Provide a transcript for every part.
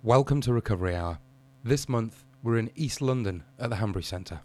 Welcome to Recovery Hour. This month, we're in East London at the Hanbury Centre.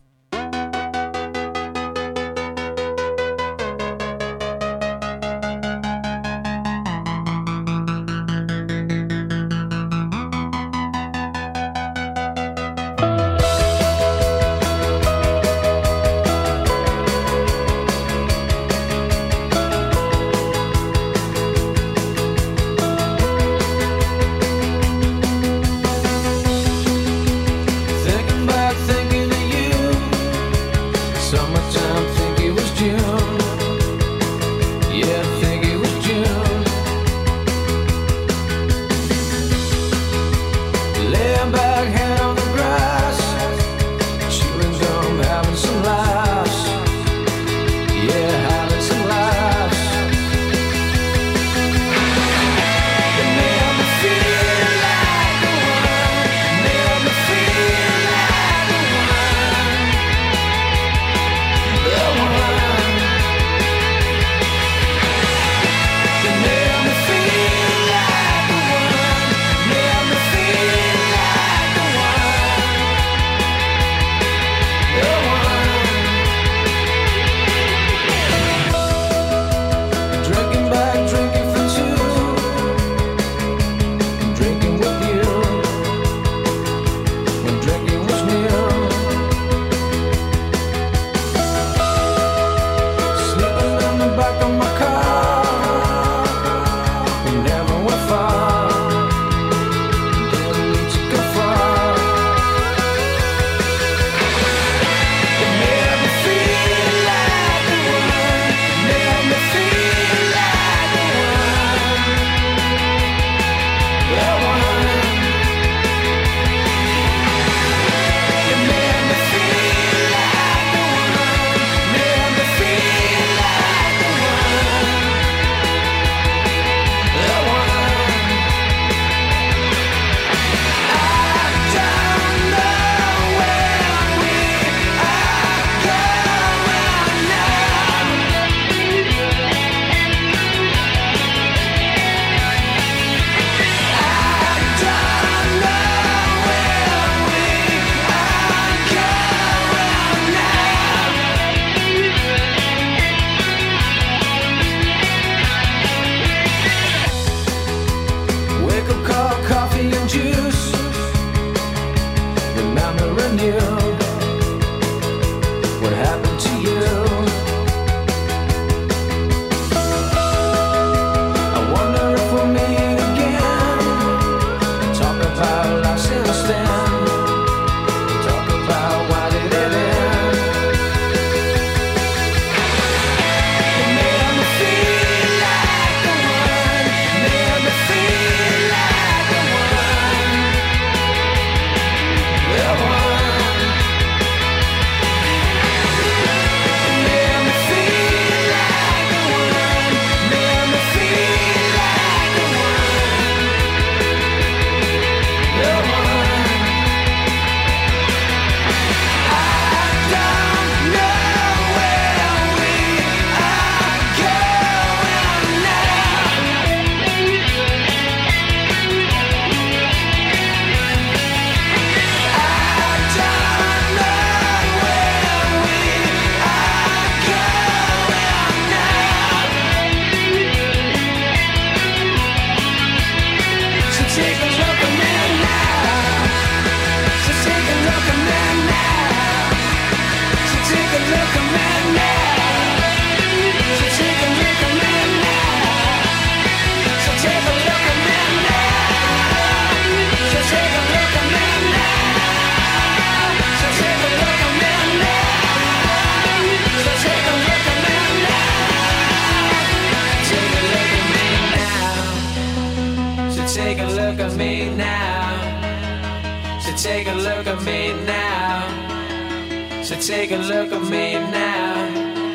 Take a look at me now.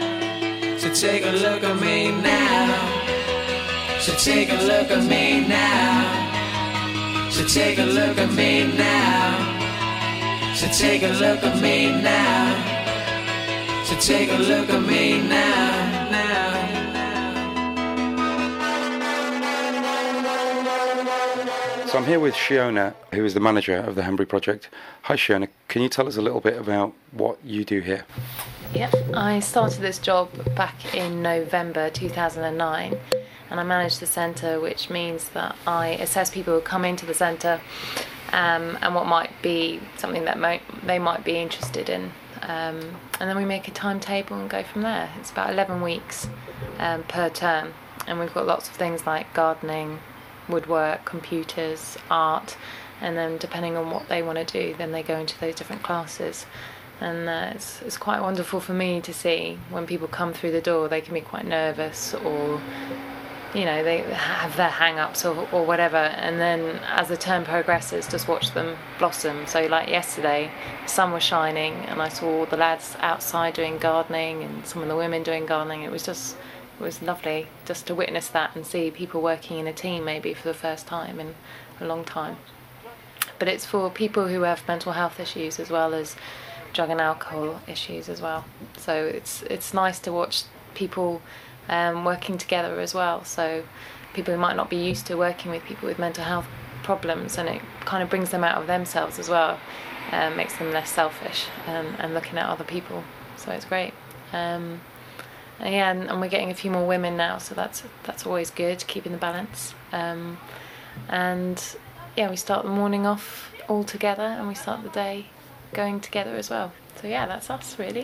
So take a look at me now. So take a look at me now. So take a look at me now. So take a look at me now. So take a look at me now. So I'm here with Shiona, who is the manager of the Hanbury Project. Hi Shiona, can you tell us a little bit about what you do here? Yeah, I started this job back in November 2009 and I manage the centre, which means that I assess people who come into the centre and what might be something that they might be interested in. And then we make a timetable and go from there. It's about 11 weeks per term, and we've got lots of things like gardening, woodwork, computers, art, and then depending on what they want to do, then they go into those different classes. And it's quite wonderful for me to see when people come through the door. They can be quite nervous, or they have their hang-ups or whatever, and then as the term progresses, just watch them blossom. So like yesterday, the sun was shining and I saw all the lads outside doing gardening and some of the women doing gardening. It was lovely just to witness that and see people working in a team maybe for the first time in a long time. But it's for people who have mental health issues as well as drug and alcohol issues as well. So it's nice to watch people working together as well. So people who might not be used to working with people with mental health problems, and it kind of brings them out of themselves as well, makes them less selfish and looking at other people. So it's great. And we're getting a few more women now, so that's always good, keeping the balance. We start the morning off all together, and we start the day going together as well. So yeah, that's us really.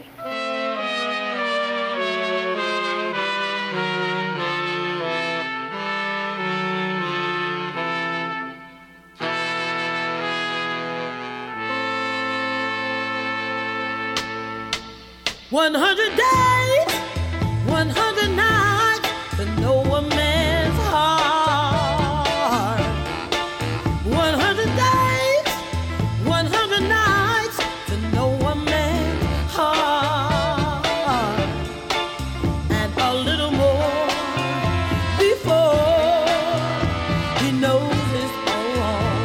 One 100 days, 100 nights to know a man's heart. 100 days, 100 nights to know a man's heart. And a little more before he knows his own.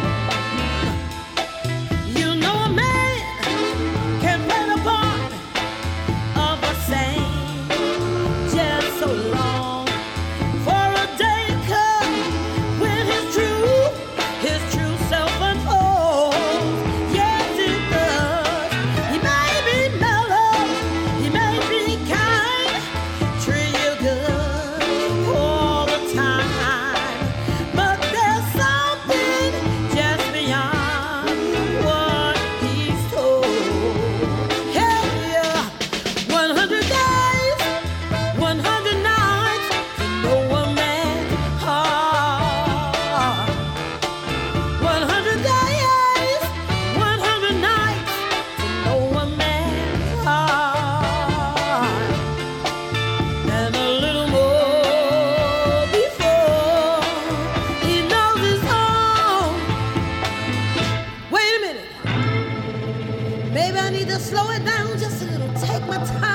You know a man can play the part of a saint just so long, for a day comes when his true self unfolds. Yes, it does. He may be mellow, he may be kind, treat you good all the time, but there's something just beyond what he's told. Hey, 100 days, 100 nights to know a man's heart. 100 days, 100 nights to know a man's heart. And a little more before he knows his own. Wait a minute. Maybe I need to slow it down just a little, take my time.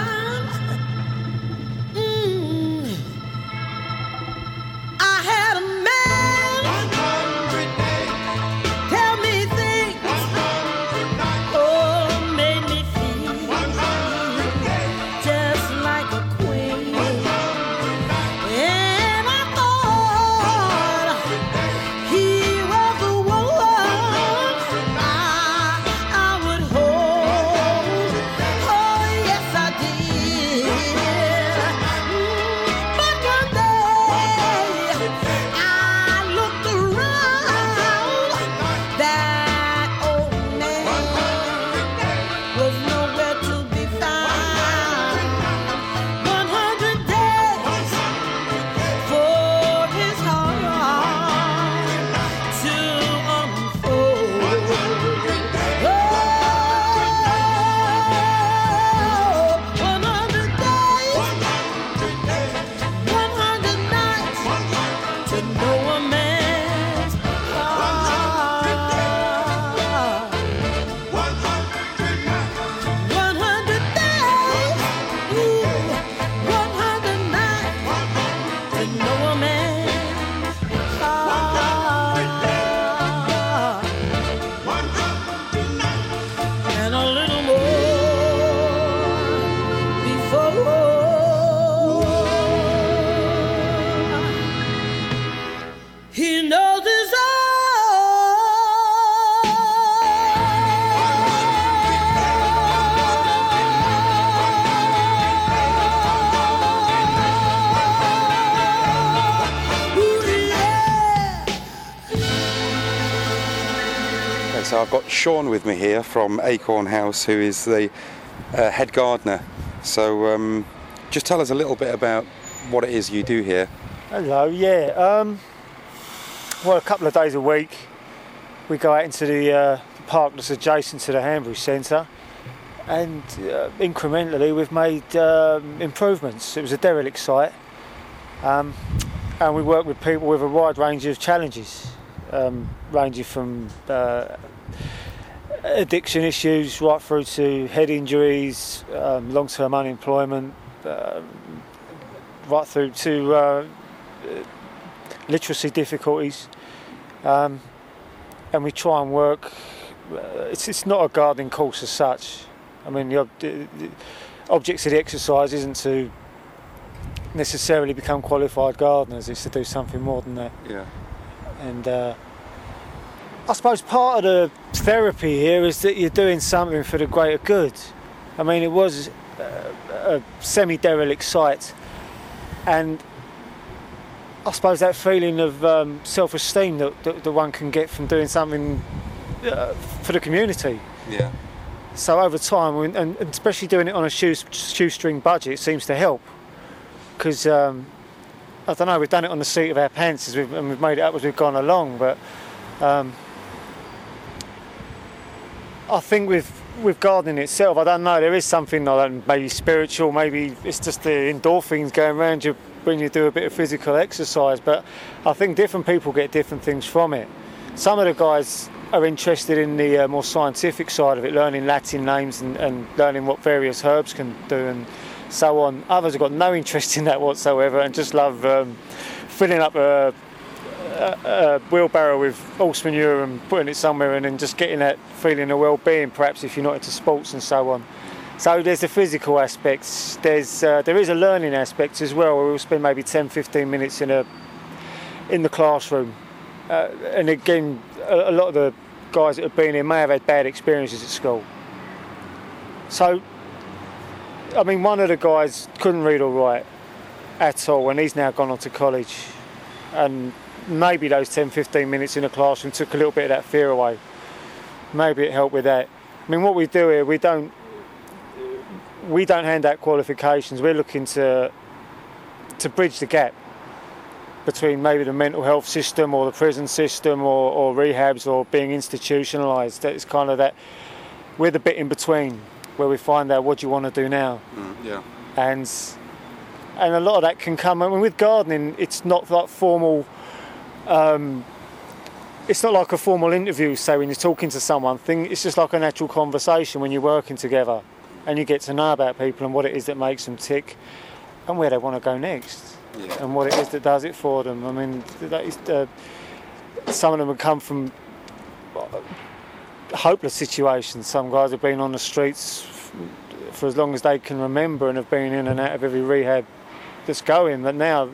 I had a man tell me things, oh, made me feel just like a queen. And I thought he was the one I would hold. Oh, yes, I did. So I've got Sean with me here from Acorn House, who is the head gardener. So just tell us a little bit about what it is you do here. Hello, yeah. Well, a couple of days a week we go out into the park that's adjacent to the Hanbury Centre, and incrementally we've made improvements. It was a derelict site, and we work with people with a wide range of challenges, ranging from addiction issues right through to head injuries, long-term unemployment, right through to literacy difficulties, and we try and work. It's not a gardening course as such. I mean, the objects of the exercise isn't to necessarily become qualified gardeners, it's to do something more than that. Yeah. And I suppose part of the therapy here is that you're doing something for the greater good. I mean, it was a semi-derelict site, and I suppose that feeling of self-esteem that one can get from doing something for the community. Yeah. So over time, and especially doing it on a shoestring budget, it seems to help. Because I don't know, we've done it on the seat of our pants and we've made it up as we've gone along. But I think with gardening itself, I don't know, there is something like that, maybe spiritual, maybe it's just the endorphins going around you when you do a bit of physical exercise. But I think different people get different things from it. Some of the guys are interested in the more scientific side of it, learning Latin names and learning what various herbs can do and so on. Others have got no interest in that whatsoever and just love filling up a wheelbarrow with horse manure and putting it somewhere and then just getting that feeling of well-being, perhaps if you're not into sports and so on. So there's the physical aspects, there is a learning aspect as well, where we'll spend maybe 10-15 minutes in the classroom. And again, a lot of the guys that have been here may have had bad experiences at school. So, I mean, one of the guys couldn't read or write at all, and he's now gone on to college. And maybe those 10-15 minutes in the classroom took a little bit of that fear away. Maybe it helped with that. I mean, what we do here, we don't hand out qualifications. We're looking to bridge the gap between maybe the mental health system or the prison system or rehabs or being institutionalised. It's kind of that, we're the bit in between where we find out what do you want to do now. Yeah. And a lot of that can come, I mean, with gardening, it's not like formal, it's not like a formal interview, say, when you're talking to someone. It's just like a natural conversation when you're working together and you get to know about people and what it is that makes them tick and where they want to go next. Yeah. And what it is that does it for them. I mean, that is, some of them have come from hopeless situations. Some guys have been on the streets for as long as they can remember and have been in and out of every rehab that's going. But now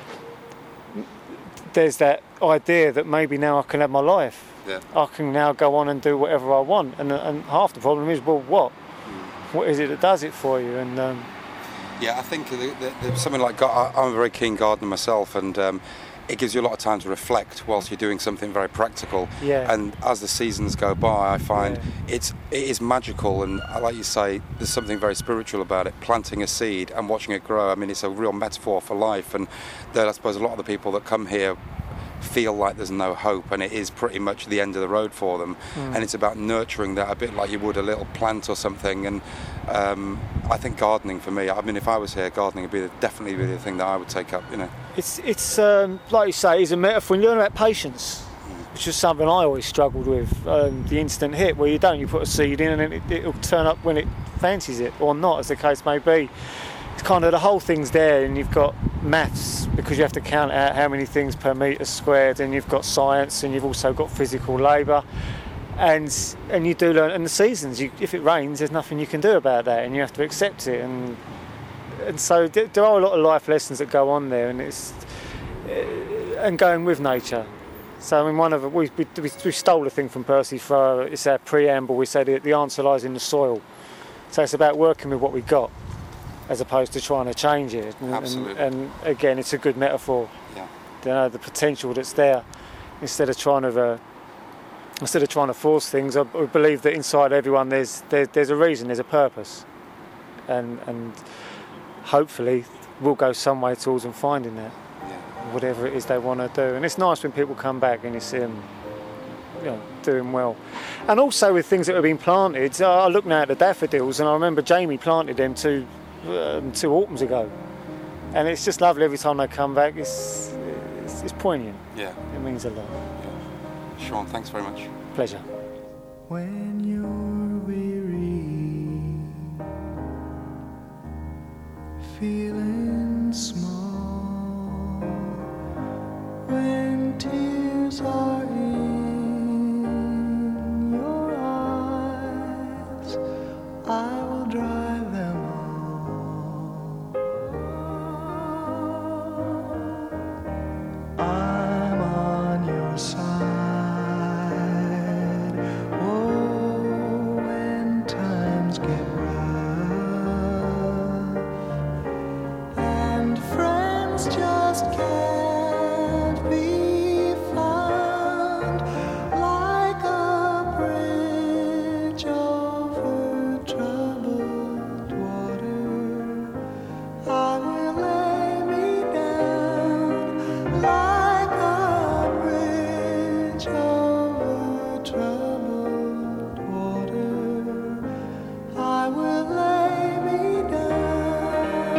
there's that idea that maybe now I can have my life. Yeah. I can now go on and do whatever I want. And half the problem is, well, what? What is it that does it for you? And yeah, I think something like I'm a very keen gardener myself, and it gives you a lot of time to reflect whilst you're doing something very practical. Yeah. And as the seasons go by, I find it is magical, and like you say, there's something very spiritual about it. Planting a seed and watching it grow. I mean, it's a real metaphor for life, and I suppose a lot of the people that come here feel like there's no hope, and it is pretty much the end of the road for them. And it's about nurturing that a bit like you would a little plant or something. And I think gardening for me, I mean, if I was here, gardening would definitely be the thing that I would take up, you know. It's like you say, it's a metaphor. You learn about patience, which is something I always struggled with. The instant hit, where you put a seed in and it'll turn up when it fancies it, or not, as the case may be. It's kind of the whole thing's there, and you've got maths because you have to count out how many things per metre squared, and you've got science, and you've also got physical labour, and you do learn. And the seasons, if it rains, there's nothing you can do about that, and you have to accept it. And so there are a lot of life lessons that go on there, and it's and going with nature. So I mean, we stole a thing from Percy for it's our preamble. We say the answer lies in the soil. So it's about working with what we got, as opposed to trying to change it. Absolutely. And again, it's a good metaphor. Yeah. You know, the potential that's there, instead of trying to instead of trying to force things, I believe that inside everyone there's a reason, there's a purpose, and hopefully we'll go some way towards them finding that, whatever it is they want to do. And it's nice when people come back and you see them, doing well. And also with things that have been planted, I look now at the daffodils, and I remember Jamie planted them two autumns ago, and it's just lovely every time they come back. It's poignant. Yeah. It means a lot. Yeah. Sean, thanks very much. Pleasure. When you're weary, feeling small, when tears are in your eyes, I will dry them all. I'm on your side. Oh, when times get rough and friends just can't be found, like a bridge over troubled water, I will lay me down like a bridge over troubled water. I will lay me down.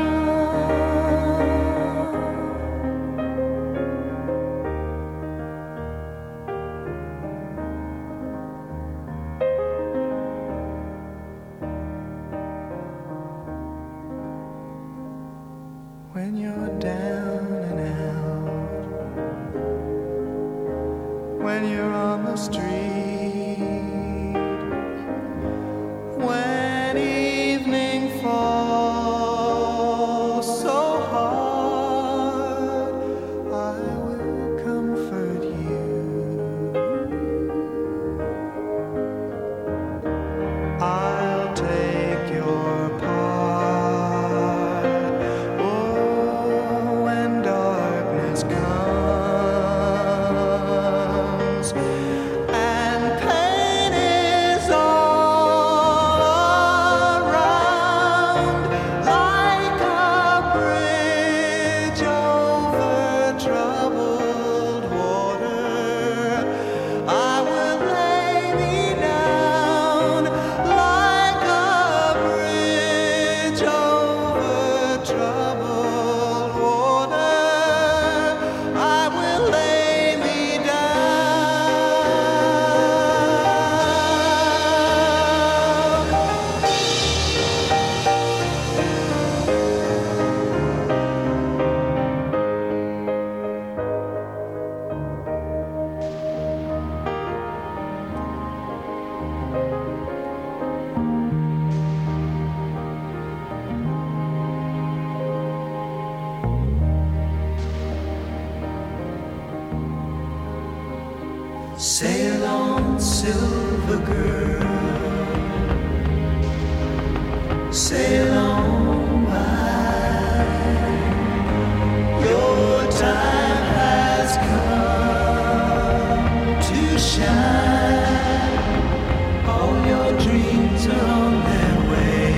When you're down and out, when you're on the street, when evening falls so hard, I will comfort you. I'll take your part. Oh, when darkness comes and pain is all around, like a bridge over troubled water, I will lay me down like a bridge over troubled water. I will lay me Sail on, silver girl, sail on by. Your time has come to shine. All your dreams are on their way.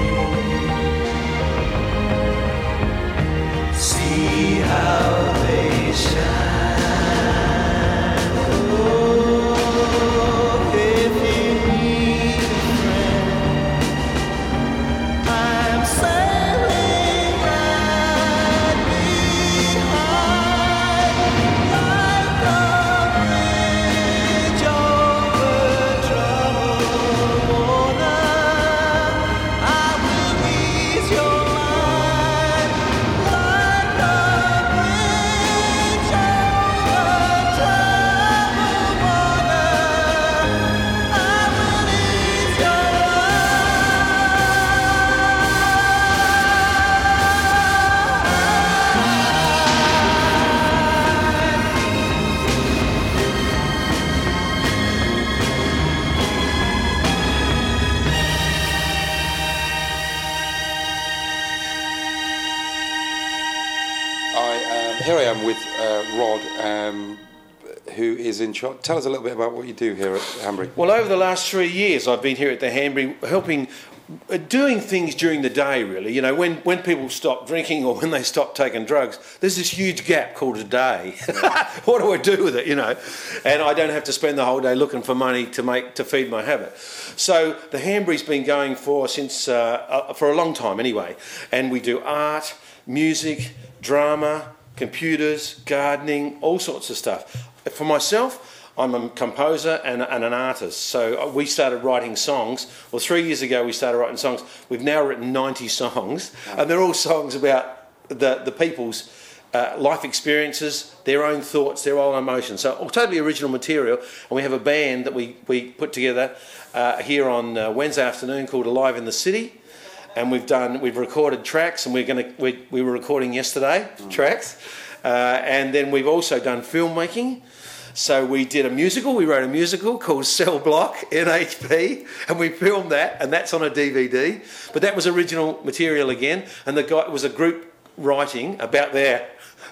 See how they shine. If you need a friend, I'm sailing right behind, like a bridge over troubled water. I will ease your mind, like a bridge over troubled water. I will ease your Here I am with Rod. who is in charge. Tell us a little bit about what you do here at Hanbury. Well, over the last 3 years, I've been here at the Hanbury helping, doing things during the day, really. You know, when people stop drinking or when they stop taking drugs, there's this huge gap called a day. What do I do with it, you know? And I don't have to spend the whole day looking for money to feed my habit. So the Hanbury's been going for a long time anyway. And we do art, music, drama, computers, gardening, all sorts of stuff. For myself, I'm a composer and an artist. So we started writing songs. Well, 3 years ago we started writing songs. We've now written 90 songs, and they're all songs about the people's life experiences, their own thoughts, their own emotions. So totally original material. And we have a band that we put together here on Wednesday afternoon called Alive in the City. And we've recorded tracks, and we were recording yesterday tracks, and then we've also done filmmaking. So we did a musical. We wrote a musical called Cell Block NHP, and we filmed that, and that's on a DVD. But that was original material again, and it was a group writing about their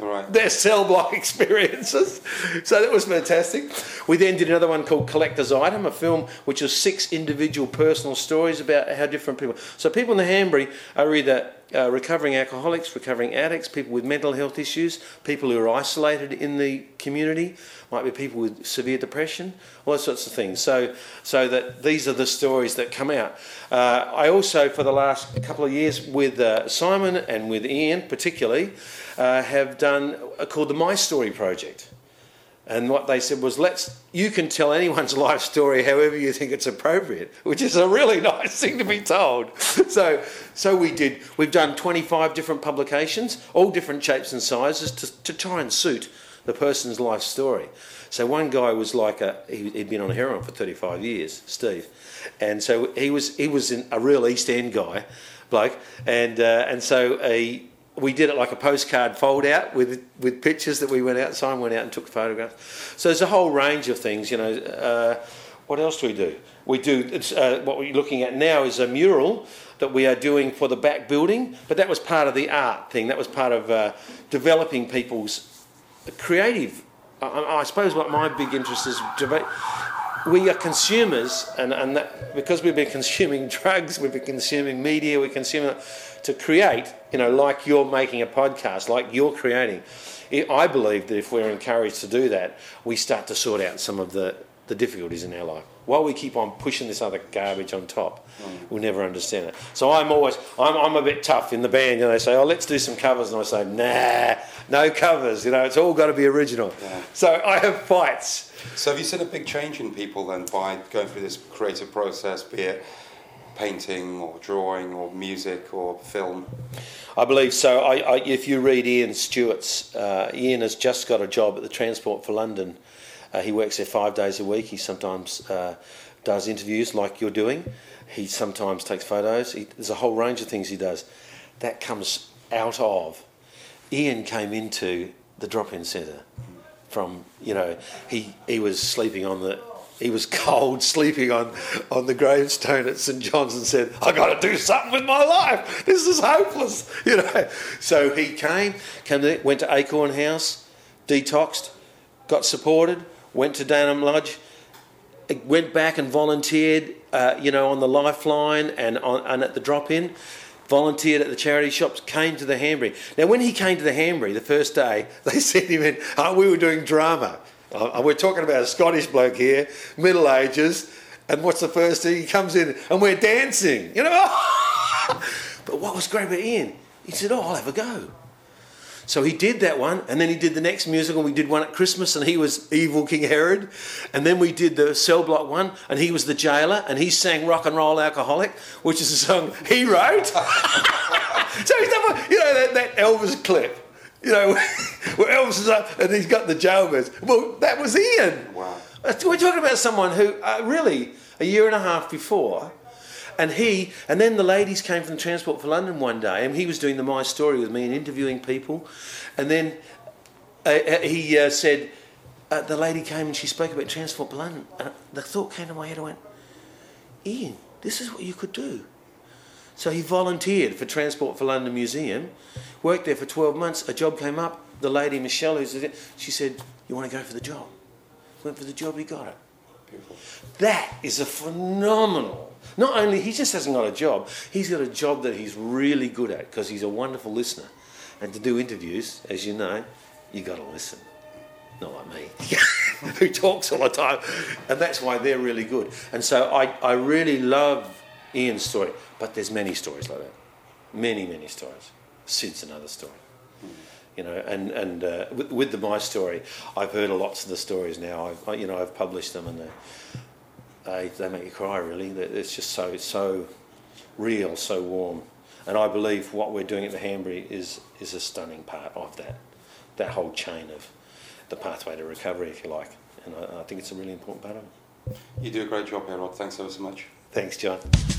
cell block experiences. So that was fantastic. We then did another one called Collector's Item, a film which was 6 individual personal stories about how different people... So people in the Hanbury are either recovering alcoholics, recovering addicts, people with mental health issues, people who are isolated in the community, might be people with severe depression, all those sorts of things. So that these are the stories that come out. I also, for the last couple of years, with Simon and with Ian particularly, have done called the My Story Project. And what they said was, you can tell anyone's life story however you think it's appropriate, which is a really nice thing to be told. So we've done 25 different publications, all different shapes and sizes to try and suit the person's life story. So one guy was he'd been on heroin for 35 years, Steve. And so he was a real East End guy, bloke. And so we did it like a postcard fold out with pictures that we went out. Simon went out and took photographs. So there's a whole range of things, you know. What else do we do? We do, what we're looking at now is a mural that we are doing for the back building, but that was part of the art thing. That was part of developing people's creative. I suppose what my big interest is, we are consumers, and that, because we've been consuming drugs, we've been consuming media, we're consuming to create, you know, like you're making a podcast, like you're creating. I believe that if we're encouraged to do that, we start to sort out some of the difficulties in our life. While we keep on pushing this other garbage on top, we'll never understand it. So I'm a bit tough in the band, and they say, let's do some covers, and I say, nah, no covers, you know, it's all got to be original. Yeah. So I have fights. So have you seen a big change in people then by going through this creative process, be it painting or drawing or music or film? I believe so. If you read Ian Stewart's, Ian has just got a job at the Transport for London. He works there 5 days a week. He sometimes does interviews like you're doing. He sometimes takes photos. There's a whole range of things he does. That comes out of... Ian came into the drop-in centre from, you know, he was sleeping on the... He was cold, sleeping on the gravestone at St John's, and said, "I got to do something with my life. This is hopeless," you know. So he came there, went to Acorn House, detoxed, got supported, went to Danham Lodge, went back and volunteered, you know, on the Lifeline and at the drop-in. Volunteered at the charity shops, came to the Hanbury. Now, when he came to the Hanbury the first day, they sent him in. We were doing drama. We're talking about a Scottish bloke here, Middle Ages, and what's the first thing? He comes in and we're dancing, you know. But what was great about Ian, he said, I'll have a go. So he did that one, and then he did the next musical. We did one at Christmas, and he was Evil King Herod. And then we did the Cell Block one, and he was the jailer, and he sang Rock and Roll Alcoholic, which is a song he wrote. So he's done, you know, that Elvis clip. You know, where Elvis is up and he's got the jailbirds. Well, that was Ian. Wow. We're talking about someone who, really, a year and a half before, and then the ladies came from Transport for London one day, and he was doing the My Story with me and interviewing people, and then he said, the lady came and she spoke about Transport for London, and the thought came to my head, I went, Ian, this is what you could do. So he volunteered for Transport for London Museum, worked there for 12 months, a job came up, the lady, Michelle, she said, you want to go for the job? went for the job, he got it. Beautiful. That is a phenomenal. Not only he just hasn't got a job, he's got a job that he's really good at because he's a wonderful listener. And to do interviews, as you know, you got to listen. Not like me, who talks all the time. And that's why they're really good. And so I really love Ian's story, but there's many stories like that. Many, many stories. Sid's another story. You know, and with my story, I've heard lots of the stories now. I've published them, and they make you cry. Really, it's just so real, so warm. And I believe what we're doing at the Hanbury is a stunning part of that whole chain of the pathway to recovery, if you like. And I think it's a really important part of it. You do a great job here, Rod. Thanks ever so much. Thanks, John.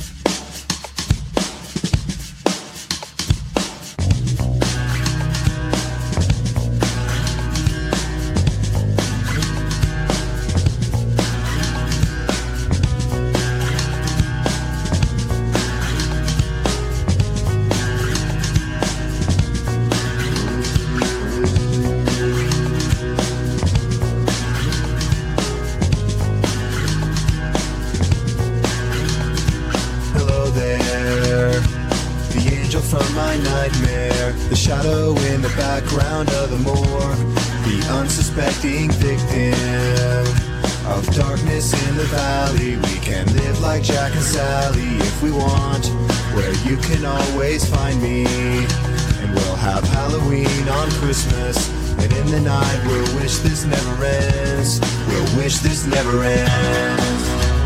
The shadow in the background of the morgue, the unsuspecting victim of darkness in the valley. We can live like Jack and Sally if we want, where you can always find me. And we'll have Halloween on Christmas, and in the night we'll wish this never ends. We'll wish this never ends.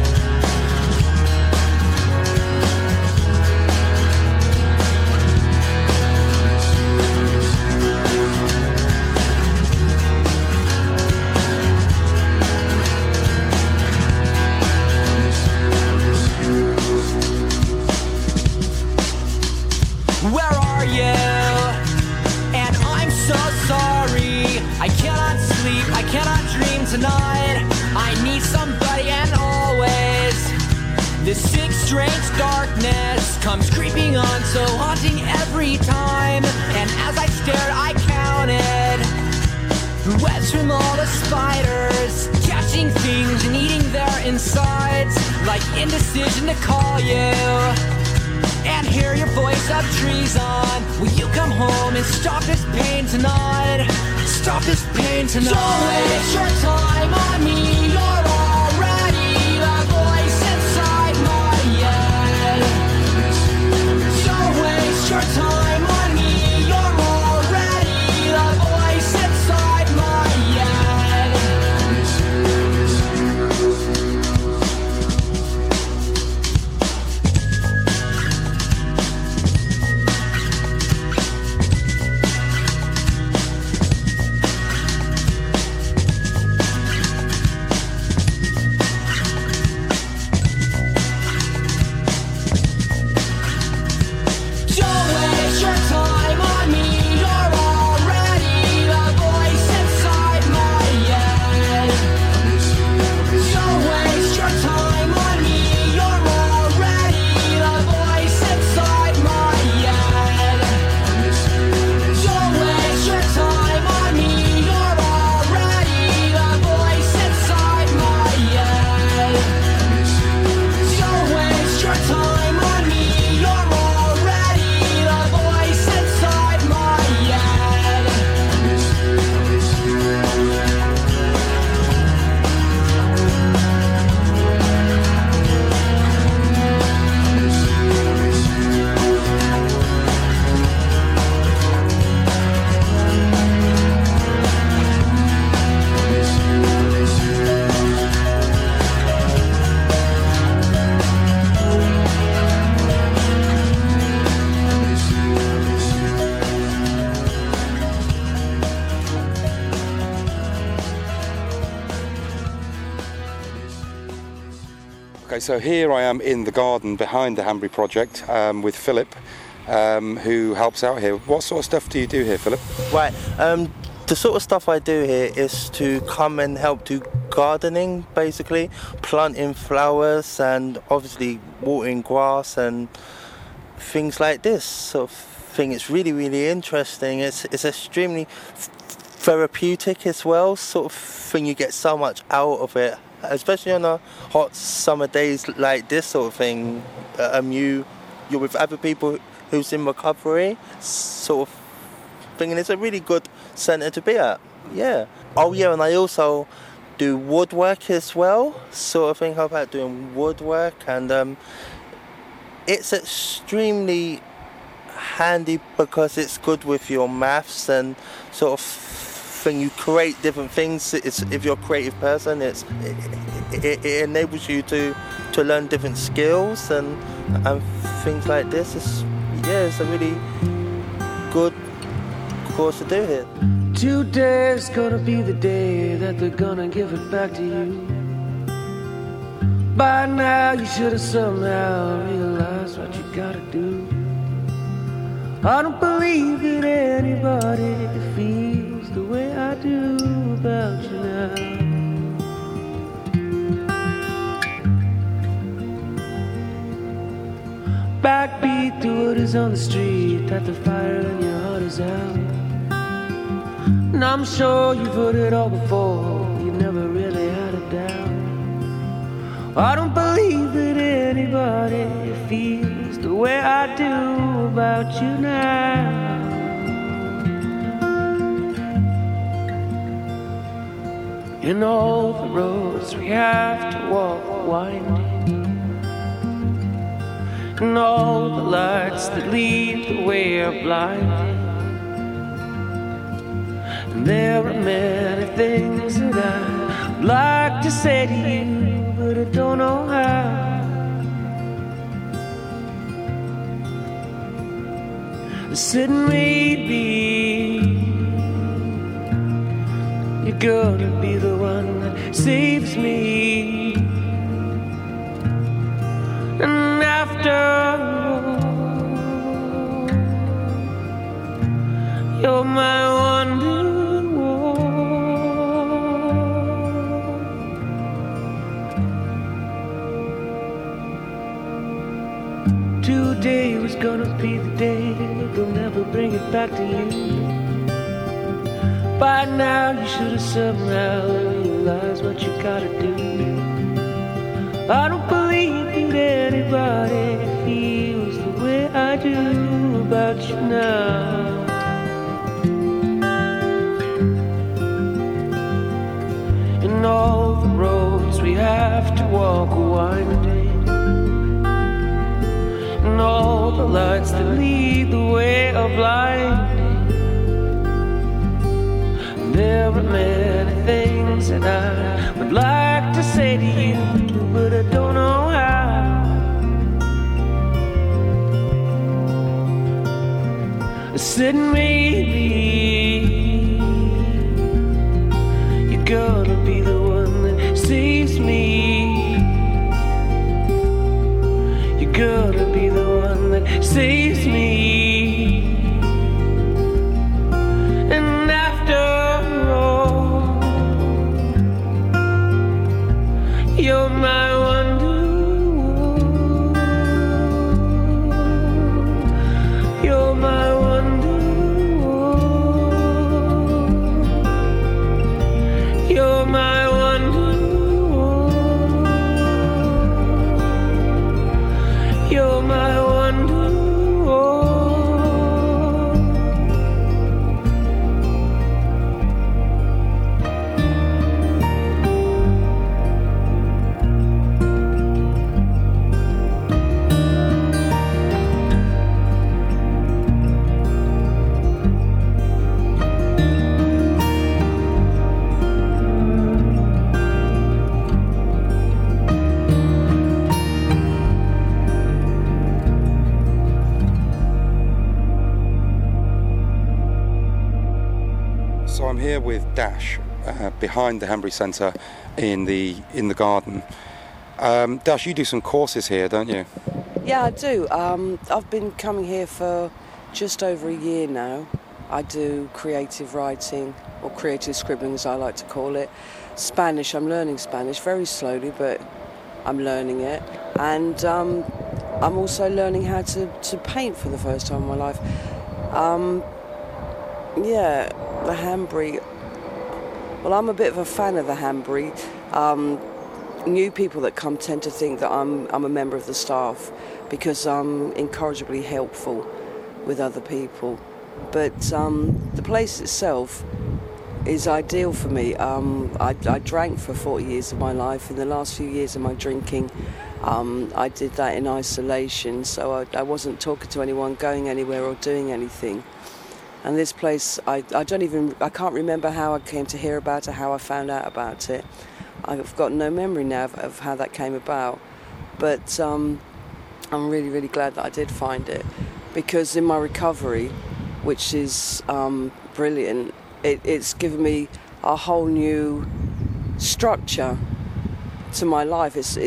Tonight, I need somebody, and always this sick, strange darkness comes creeping on, so haunting every time. And as I stared, I counted the webs from all the spiders, catching things and eating their insides, like indecision to call you and hear your voice of treason. Will you come home and stop this pain tonight? Stop this pain tonight. Don't waste your time on me. You're already the voice inside my head. Don't waste your time on me. You're already the voice inside my head. Okay, so here I am in the garden behind the Hanbury project with Philip, who helps out here. What sort of stuff do you do here, Philip? Right, the sort of stuff I do here is to come and help do gardening, basically, planting flowers and obviously watering grass and things like this sort of thing. It's really, really interesting. It's extremely therapeutic as well, sort of thing. You get so much out of it, especially on a hot summer days like this sort of thing. You're with other people who's in recovery, sort of thing, and it's a really good centre to be at. Yeah. Oh yeah, and I also do woodwork as well, sort of thing. How about doing woodwork? And it's extremely handy because it's good with your maths and sort of thing. You create different things. If you're a creative person, it enables you to learn different skills and things like this. It's a really good course to do here. Today's gonna be the day that they're gonna give it back to you. By now you should have somehow realized what you gotta do. I don't believe that anybody feels the way I do about you now. Backbeat to what is on the street, that the fire in your heart is out. And I'm sure you've heard it all before, you never really had a doubt. I don't believe that anybody feels the way I do about you now. In all the roads we have to walk winding, and all the lights that lead the way are blinding. And there are many things that I'd like to say to you, but I don't know how. I said maybe you're gonna be the one that saves me. And after all, you're my wonder. Today was gonna be the day they'll never bring it back to you. By now you should have somehow realized what you gotta do. I don't believe that anybody feels the way I do about you now. In all the roads we have to walk winding, and all the lights that lead the way are blinding. There are many things that I would like to say to you, but I don't know how. I said maybe you're gonna be the one that saves me. You're gonna be the one that saves me. And after all, you're my wonder. You're my wonder. You're my wonder. You're my wonder. So I'm here with Dash behind the Hanbury Centre in the garden. Dash, you do some courses here, don't you? Yeah, I do. I've been coming here for just over a year now. I do creative writing, or creative scribbling as I like to call it. Spanish, I'm learning Spanish very slowly, but I'm learning it. And I'm also learning how to paint for the first time in my life. The Hanbury, Well, I'm a bit of a fan of the Hanbury. New people that come tend to think that I'm a member of the staff because I'm incorrigibly helpful with other people. But the place itself is ideal for me. I drank for 40 years of my life. In the last few years of my drinking, I did that in isolation, so I wasn't talking to anyone, going anywhere or doing anything. And this place, I can't remember how I came to hear about it, how I found out about it. I've got no memory now of how that came about. But I'm really, really glad that I did find it, because in my recovery, which is brilliant, it's given me a whole new structure to my life. It's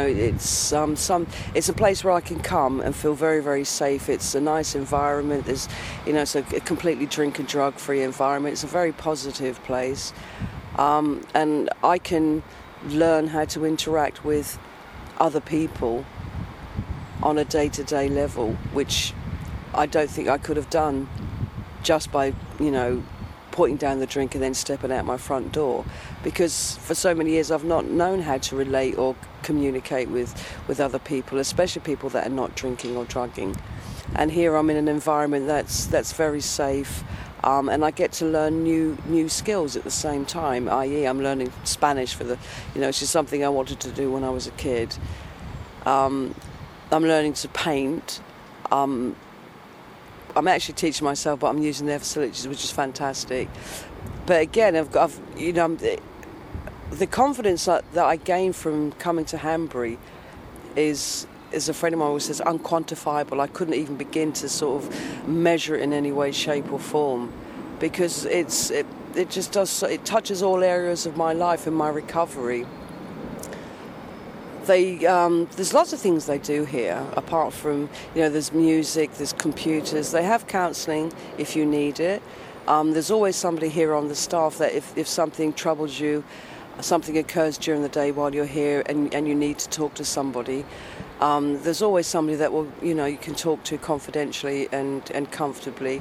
a place where I can come and feel very, very safe. It's a nice environment. There's, it's a completely drink and drug free environment. It's a very positive place, and I can learn how to interact with other people on a day-to-day level, which I don't think I could have done just by putting down the drink and then stepping out my front door, because for so many years I've not known how to relate or communicate with other people, especially people that are not drinking or drugging. And here I'm in an environment that's very safe, and I get to learn new skills at the same time, i.e. I'm learning Spanish for which is something I wanted to do when I was a kid. I'm learning to paint. I'm actually teaching myself, but I'm using their facilities, which is fantastic. But again, the confidence that I gained from coming to Hanbury is, as a friend of mine always says, unquantifiable. I couldn't even begin to sort of measure it in any way, shape or form, because it just does. It touches all areas of my life and my recovery. There's lots of things they do here, apart from, there's music, there's computers. They have counselling if you need it. There's always somebody here on the staff that if something troubles you, something occurs during the day while you're here and you need to talk to somebody, there's always somebody that will, you can talk to confidentially and comfortably.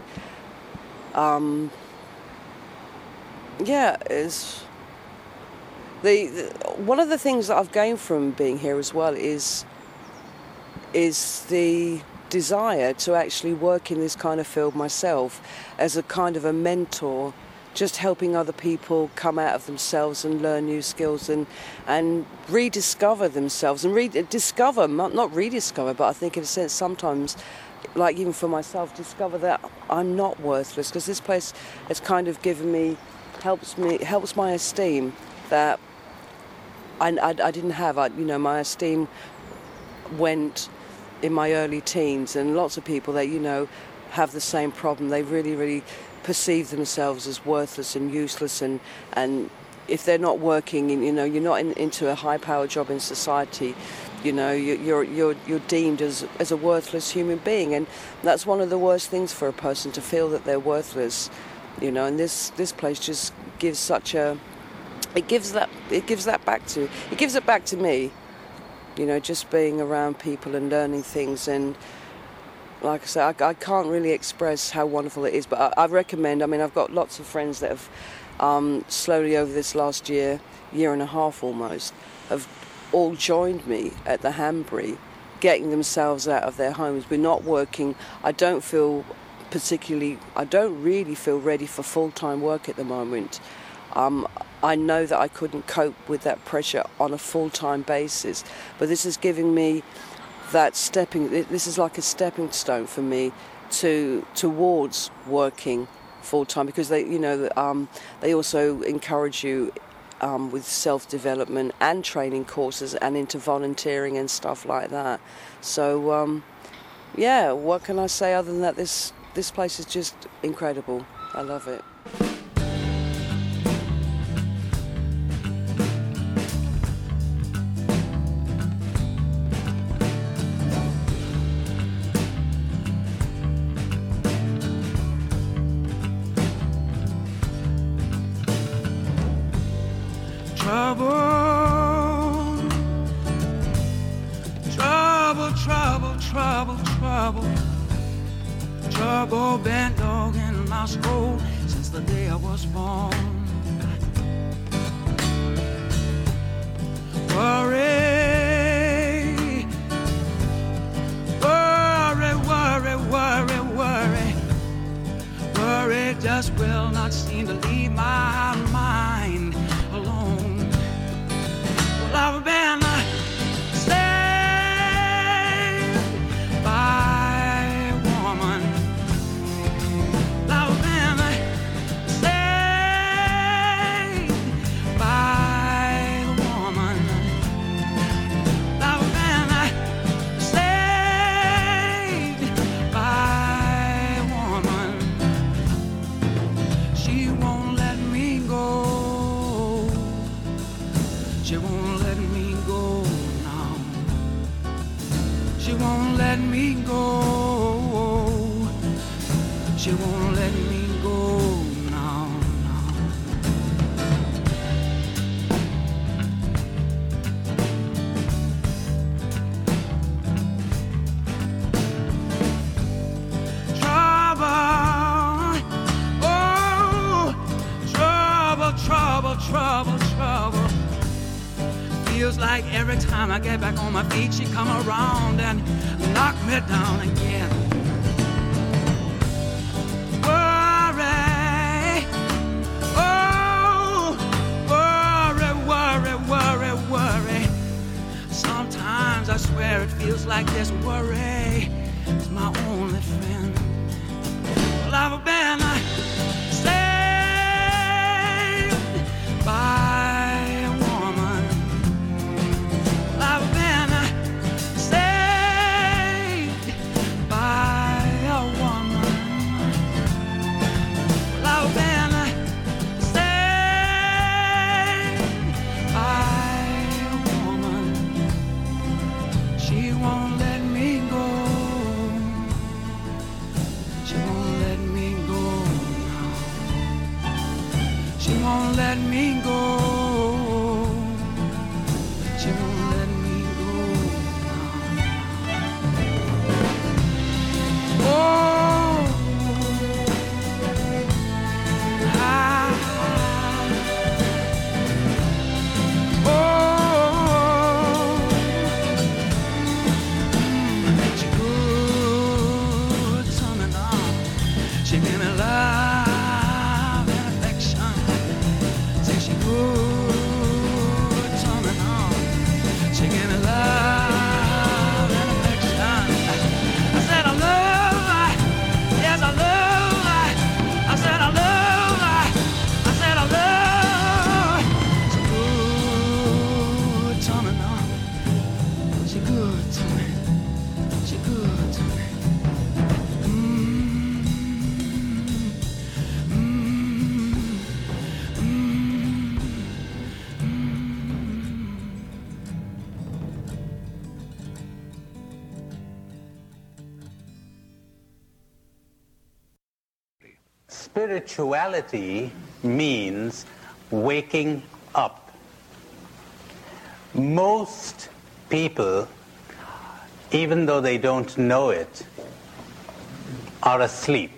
One of the things that I've gained from being here as well is the desire to actually work in this kind of field myself as a kind of a mentor, just helping other people come out of themselves and learn new skills and rediscover themselves and not rediscover, but I think in a sense sometimes, like even for myself, discover that I'm not worthless, because this place has kind of helps my esteem that I didn't have. My esteem went in my early teens, and lots of people that have the same problem. They really, really perceive themselves as worthless and useless, and if they're not working, you're not into a high-powered job in society, you're deemed as a worthless human being, and that's one of the worst things for a person, to feel that they're worthless. And this place just gives it gives it back to me, just being around people and learning things. And like I say, I can't really express how wonderful it is, but I recommend. I've got lots of friends that have slowly over this last year and a half almost, have all joined me at the Hanbury, getting themselves out of their homes. We're not working. I don't really feel ready for full-time work at the moment. I know that I couldn't cope with that pressure on a full-time basis, but this is giving me this is like a stepping stone for me towards working full-time, because they also encourage you with self-development and training courses and into volunteering and stuff like that. So what can I say other than that? This place is just incredible. I love it. Trouble been dog in my soul since the day I was born. Worry, worry, worry, worry, worry. Worry just will not seem to leave my mind alone. Well, I've been saved by a woman. I've been saved by a woman. I've been saved by a woman. She won't let me go. She won't let me go now. She won't let me go. She won't let me go now, now. Trouble, oh, trouble, trouble, trouble, trouble. Feels like every time I get back on my feet, she come around and knock me down again. Worry, oh, worry, worry, worry, worry. Sometimes I swear it feels like this worry is my only friend. Well, I've been saved by a woman. I've been saved by a woman. I've been saved by a woman. She won't let me go. She won't let me go now. She won't let me go. She won't let me go now. Oh, she good to me now. She give me love and affection. Say she good to me now. She give me love and affection. I said I love her. Yes, I love her. I said I love her. I said I love her. She good to me now. She good to me. She good to me. Spirituality means waking up. Most people, even though they don't know it, are asleep.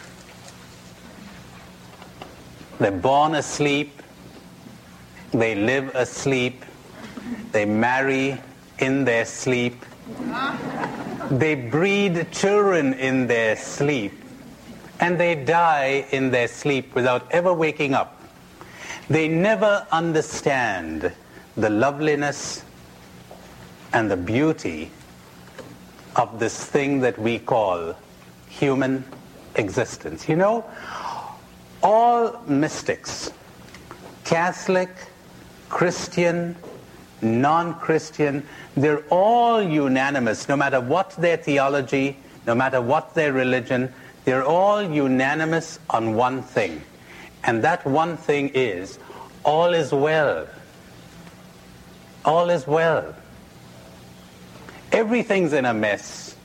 They're born asleep, they live asleep, they marry in their sleep, they breed children in their sleep, and they die in their sleep without ever waking up. They never understand the loveliness and the beauty of this thing that we call human existence. You know, all mystics, Catholic, Christian, non-Christian, they're all unanimous, no matter what their theology, no matter what their religion, they're all unanimous on one thing. And that one thing is, all is well. All is well. Everything's in a mess.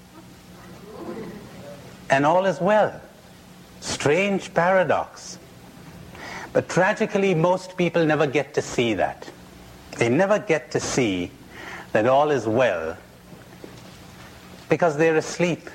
And all is well. Strange paradox. But tragically, most people never get to see that. They never get to see that all is well because they're asleep.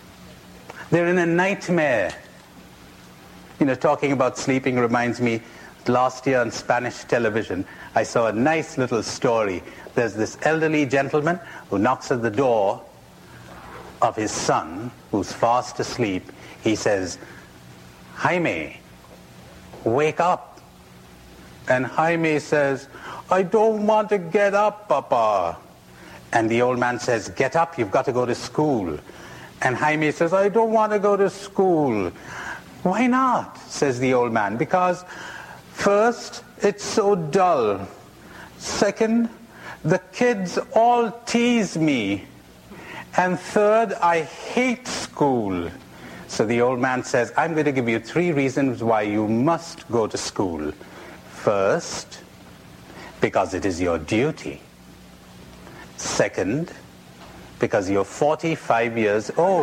They're in a nightmare. You know, talking about sleeping reminds me last year on Spanish television, I saw a nice little story. There's this elderly gentleman who knocks at the door of his son, who's fast asleep. He says, "Jaime, wake up." And Jaime says, "I don't want to get up, Papa." And the old man says, "Get up, you've got to go to school." And Jaime says, "I don't want to go to school." "Why not?" says the old man. "Because first, it's so dull. Second, the kids all tease me. And third, I hate school." So the old man says, "I'm going to give you 3 reasons why you must go to school. First, because it is your duty. Second, because you're 45 years old.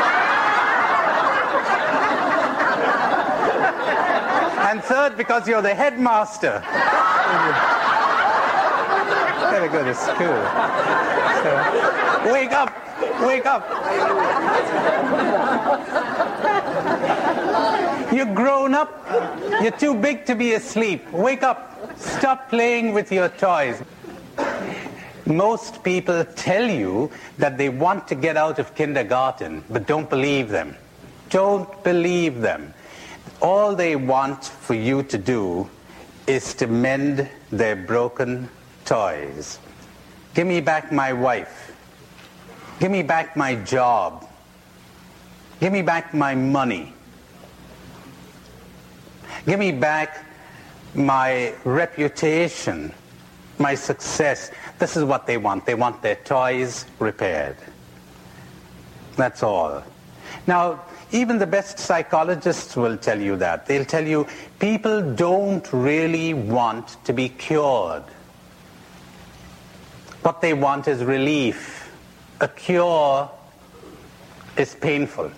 And third, because you're the headmaster. Gotta go to school. So, wake up! Wake up! You're grown up. You're too big to be asleep. Wake up. Stop playing with your toys." Most people tell you that they want to get out of kindergarten, but don't believe them. Don't believe them. All they want for you to do is to mend their broken toys. Give me back my wife. Give me back my job. Give me back my money. Give me back my reputation, my success. This is what they want. They want their toys repaired. That's all. Now, even the best psychologists will tell you that. They'll tell you people don't really want to be cured. What they want is relief. A cure is painful.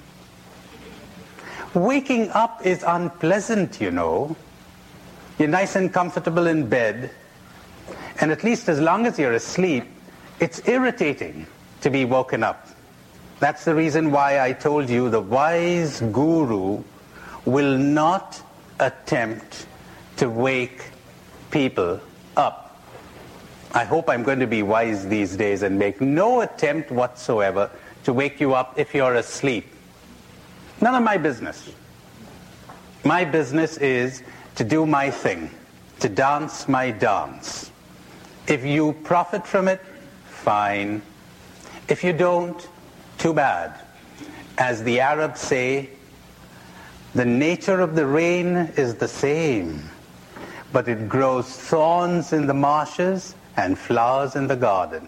Waking up is unpleasant, you know. You're nice and comfortable in bed, and at least as long as you're asleep, it's irritating to be woken up. That's the reason why I told you the wise guru will not attempt to wake people up. I hope I'm going to be wise these days and make no attempt whatsoever to wake you up if you're asleep. None of my business. My business is to do my thing, to dance my dance. If you profit from it, fine. If you don't, too bad. As the Arabs say, the nature of the rain is the same, but it grows thorns in the marshes and flowers in the garden.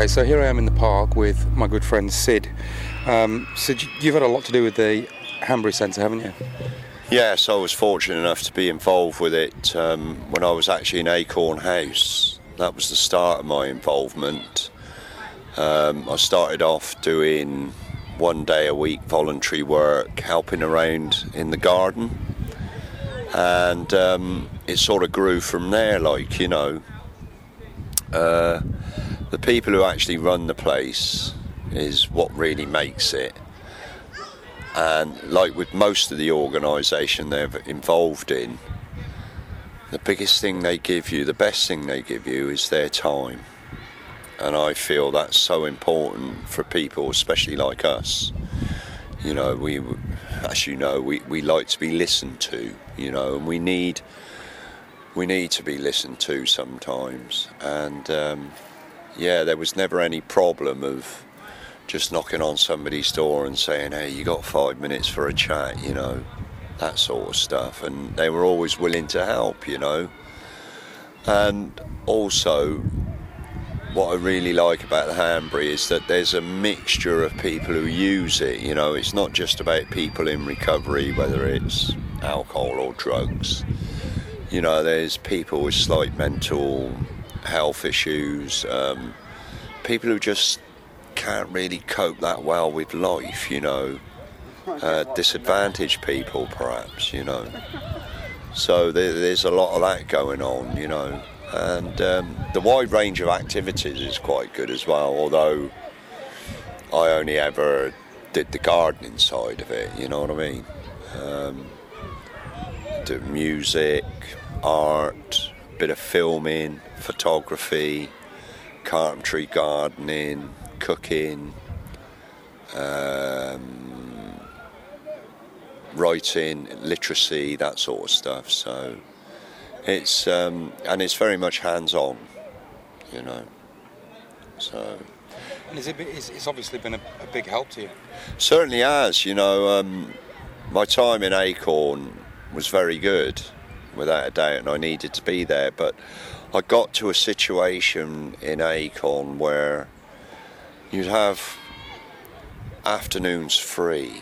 Okay, so here I am in the park with my good friend Sid. Sid, you've had a lot to do with the Hanbury Centre, haven't you? Yes, I was fortunate enough to be involved with it when I was actually in Acorn House. That was the start of my involvement. I started off doing 1 day a week voluntary work, helping around in the garden. And it sort of grew from there, like, you know. The people who actually run the place is what really makes it. And like with most of the organisation they're involved in, the biggest thing they give you, the best thing they give you is their time. And I feel that's so important for people, especially like us. You know, we, as you know, we like to be listened to, you know, and we need to be listened to sometimes. And yeah, there was never any problem of just knocking on somebody's door and saying, hey, you got 5 minutes for a chat, you know, that sort of stuff. And they were always willing to help, you know. And also, what I really like about the Hanbury is that there's a mixture of people who use it, you know. It's not just about people in recovery, whether it's alcohol or drugs. You know, there's people with slight mental health issues, people who just can't really cope that well with life, you know, disadvantaged people perhaps, you know. So there's a lot of that going on, you know, and the wide range of activities is quite good as well, although I only ever did the gardening side of it, you know what I mean. Do music, art, bit of filming, photography, carpentry, gardening, cooking, writing, literacy, that sort of stuff. So it's and it's very much hands-on, you know. So. And it's obviously been a big help to you. Certainly has, you know. My time in Acorn was very good, without a doubt, and I needed to be there. But I got to a situation in Acorn where you'd have afternoons free,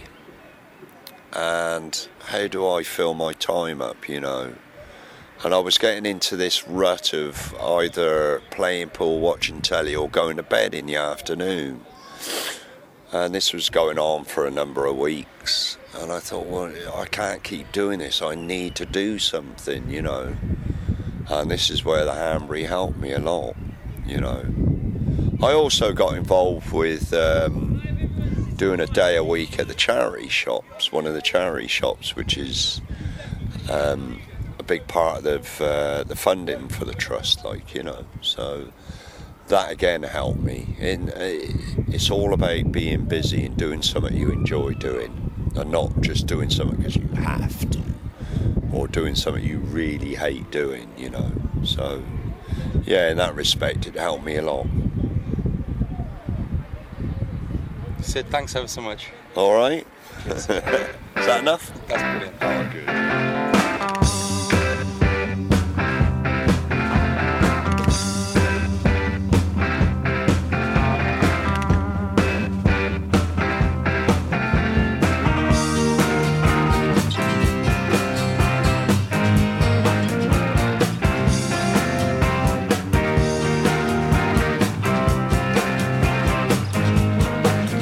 and how do I fill my time up, you know? And I was getting into this rut of either playing pool, watching telly, or going to bed in the afternoon. And this was going on for a number of weeks. And I thought, well, I can't keep doing this. I need to do something, you know. And this is where the Hanbury helped me a lot, you know. I also got involved with doing a day a week at the charity shops, one of the charity shops, which is a big part of the funding for the trust, like, you know. So that again helped me. It's all about being busy and doing something you enjoy doing, and not just doing something because you have to, or doing something you really hate doing, you know. So yeah, in that respect it helped me a lot. Sid, thanks ever so much. All right. Is that enough? That's brilliant. Oh, good.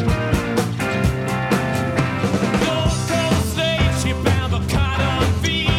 Gold Coast lady, she found the cotton field.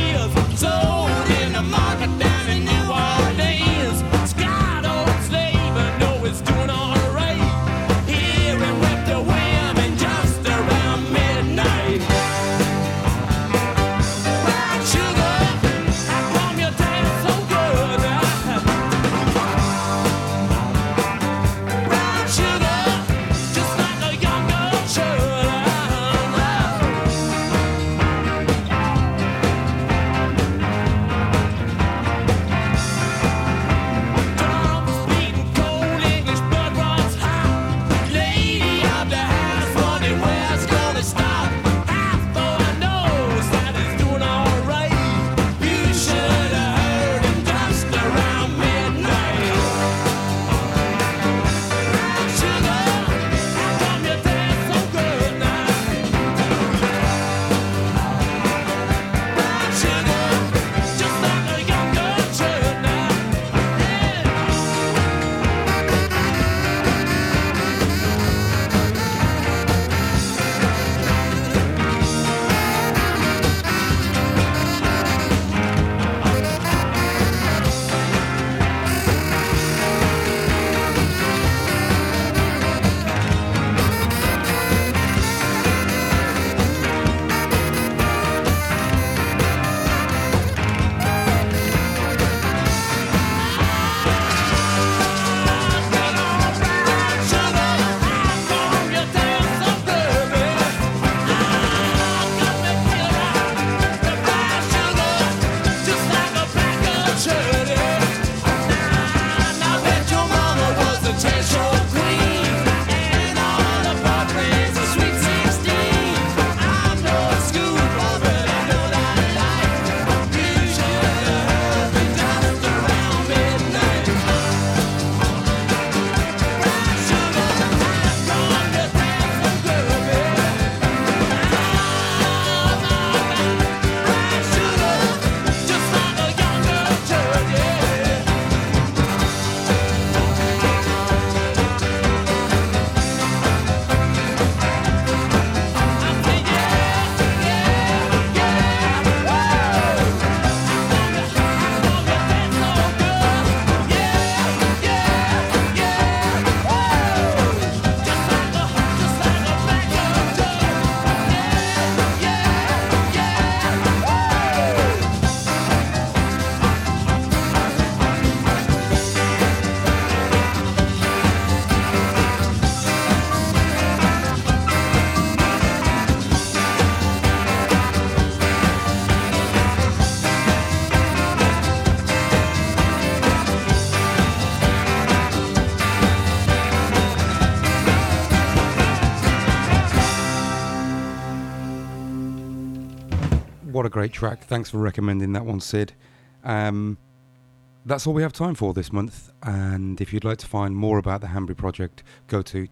What a great track. Thanks for recommending that one, Sid. That's all we have time for this month, and if you'd like to find more about the Hanbury Project, go to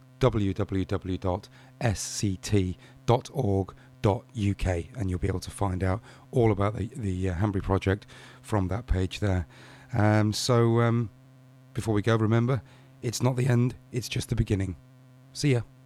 www.sct.org.uk and you'll be able to find out all about the Hanbury Project from that page there. So before we go, remember, it's not the end, it's just the beginning. See ya.